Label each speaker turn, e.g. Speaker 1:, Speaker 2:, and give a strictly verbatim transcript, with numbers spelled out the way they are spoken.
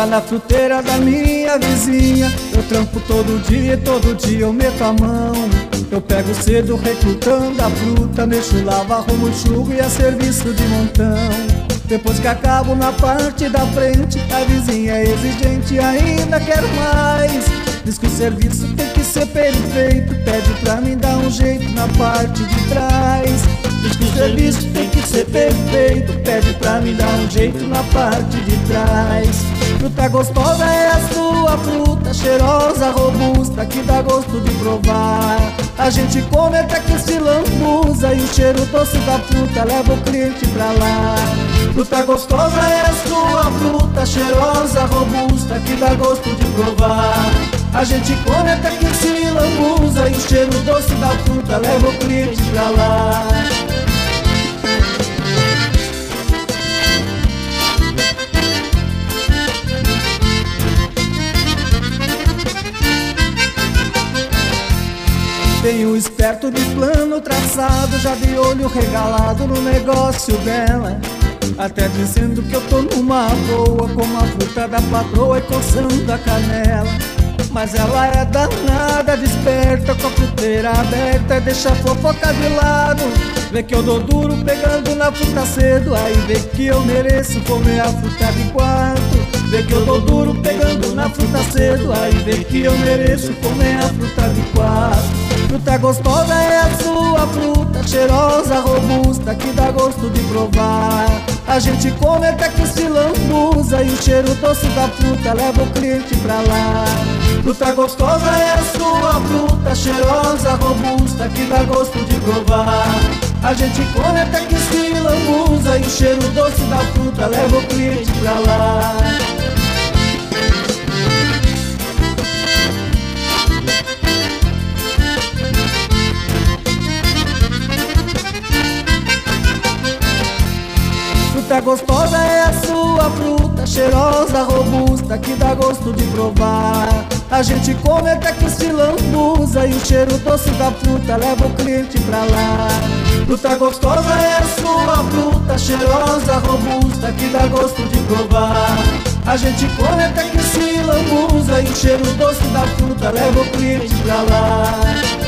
Speaker 1: fruta na fruteira da minha vizinha. Eu trampo todo dia e todo dia eu meto a mão. Eu pego cedo recrutando a fruta, mexo, lavo, arrumo, enxugo e é serviço de montão. Depois que acabo na parte da frente, a vizinha é exigente e ainda quer mais. Diz que o serviço tem que ser perfeito, pede pra mim dar um jeito na parte de trás. Diz que o serviço tem que ser perfeito, pede pra mim dar um jeito na parte de trás. Fruta gostosa é a sua fruta, cheirosa, robusta, que dá gosto de provar. A gente come até que se lambuza e o cheiro doce da fruta leva o cliente pra lá. Fruta gostosa é a sua fruta, cheirosa, robusta, que dá gosto de provar. A gente come até que se lambuza e o cheiro doce da fruta leva o cliente pra lá. Tenho esperto de plano traçado, já de olho regalado no negócio dela. Até dizendo que eu tô numa boa, como a fruta da patroa e coçando a canela. Mas ela é danada, desperta, com a fruteira aberta e deixa a fofoca de lado. Vê que eu dou duro pegando na fruta cedo, aí vê que eu mereço comer a fruta de quarto. Vê que eu dou duro pegando na fruta cedo, aí vê que eu mereço comer a fruta de quarto. Fruta gostosa é a sua fruta, cheirosa, robusta, que dá gosto de provar. A gente come até que se lambuza e o cheiro doce da fruta leva o cliente pra lá. Fruta gostosa é a sua fruta, cheirosa, robusta, que dá gosto de provar. A gente come até que se lambuza e o cheiro doce da fruta leva o cliente pra lá. Fruta gostosa é a sua fruta, cheirosa, robusta, que dá gosto de provar. A gente come até que se lambuza e o cheiro doce da fruta leva o cliente pra lá. Fruta gostosa é a sua fruta, cheirosa, robusta, que dá gosto de provar. A gente come até que se lambuza e o cheiro doce da fruta leva o cliente pra lá.